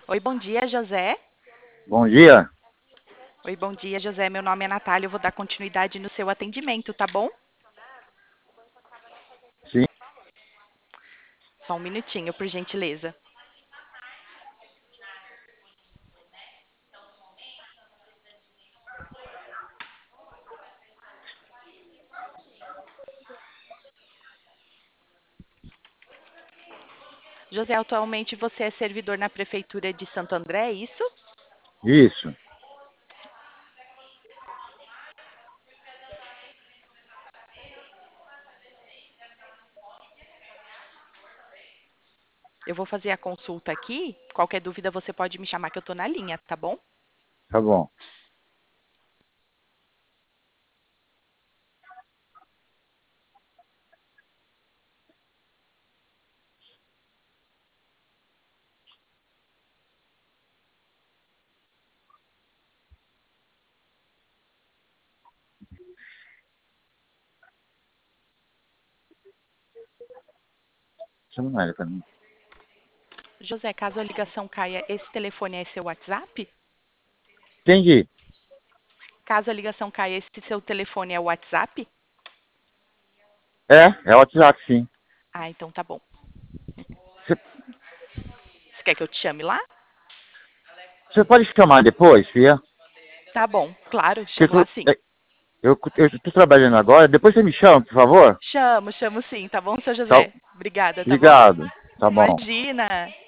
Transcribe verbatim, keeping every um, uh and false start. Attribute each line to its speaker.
Speaker 1: Oi, bom dia, José.
Speaker 2: Bom dia.
Speaker 1: Oi, bom dia, José. Meu nome é Natália. Eu vou dar continuidade no seu atendimento, tá bom?
Speaker 2: Sim,
Speaker 1: Só um minutinho, por gentileza. José, atualmente você é servidor na Prefeitura de Santo André, é isso?
Speaker 2: isso.
Speaker 1: Eu vou fazer a consulta aqui. Qualquer dúvida você pode me chamar que eu tô na linha, tá bom?
Speaker 2: Tá bom. Chama ele pra mim.
Speaker 1: José, caso a ligação caia, esse telefone é seu WhatsApp?
Speaker 2: Entendi.
Speaker 1: Caso a ligação caia, esse seu telefone é o WhatsApp?
Speaker 2: É, é o WhatsApp, sim.
Speaker 1: Ah, então tá bom.
Speaker 2: Você
Speaker 1: Você quer que eu te chame lá?
Speaker 2: você pode chamar depois, filha?
Speaker 1: Tá bom, claro,
Speaker 2: Porque
Speaker 1: chamo
Speaker 2: eu,
Speaker 1: lá sim.
Speaker 2: tô- é, eu, eu tô trabalhando agora. Depois você me chama, por favor?
Speaker 1: Chamo, chamo sim, tá bom, seu
Speaker 2: Tá,
Speaker 1: José? Obrigada, tá bom?
Speaker 2: obrigado. Tá bom.
Speaker 1: Imagina.